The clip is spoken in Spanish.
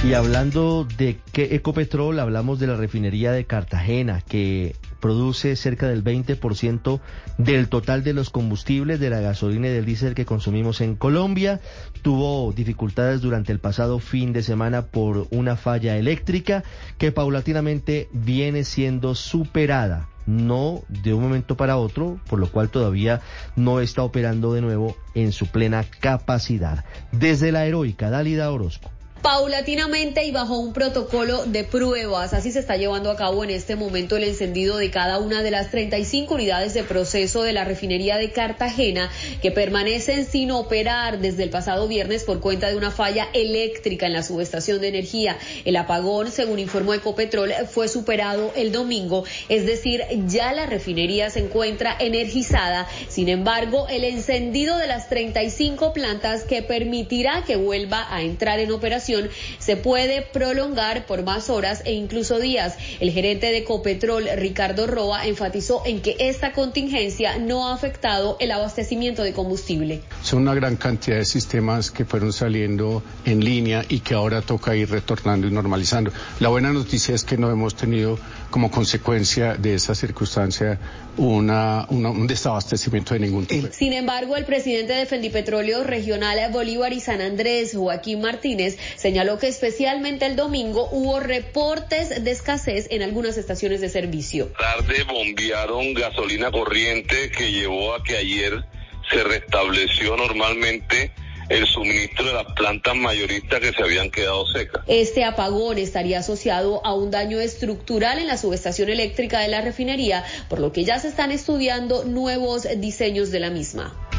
Y hablando de Ecopetrol, hablamos de la refinería de Cartagena, que produce cerca del 20% del total de los combustibles, de la gasolina y del diésel que consumimos en Colombia. Tuvo dificultades durante el pasado fin de semana por una falla eléctrica que paulatinamente viene siendo superada, no de un momento para otro, por lo cual todavía no está operando de nuevo en su plena capacidad. Desde la heroica Dálida Orozco. Paulatinamente y bajo un protocolo de pruebas, así se está llevando a cabo en este momento el encendido de cada una de las 35 unidades de proceso de la refinería de Cartagena, que permanecen sin operar desde el pasado viernes por cuenta de una falla eléctrica en la subestación de energía. El apagón, según informó Ecopetrol, fue superado el domingo, es decir, ya la refinería se encuentra energizada. Sin embargo, el encendido de las 35 plantas, que permitirá que vuelva a entrar en operación, se puede prolongar por más horas e incluso días. El gerente de Ecopetrol, Ricardo Roa, enfatizó en que esta contingencia no ha afectado el abastecimiento de combustible. Son una gran cantidad de sistemas que fueron saliendo en línea y que ahora toca ir retornando y normalizando. La buena noticia es que no hemos tenido como consecuencia de esa circunstancia un desabastecimiento de ningún tipo. Sin embargo, el presidente de Fendipetróleo Regional Bolívar y San Andrés, Joaquín Martínez, señaló que especialmente el domingo hubo reportes de escasez en algunas estaciones de servicio. Tarde bombearon gasolina corriente, que llevó a que ayer se restableció normalmente el suministro de las plantas mayoristas que se habían quedado secas. Este apagón estaría asociado a un daño estructural en la subestación eléctrica de la refinería, por lo que ya se están estudiando nuevos diseños de la misma.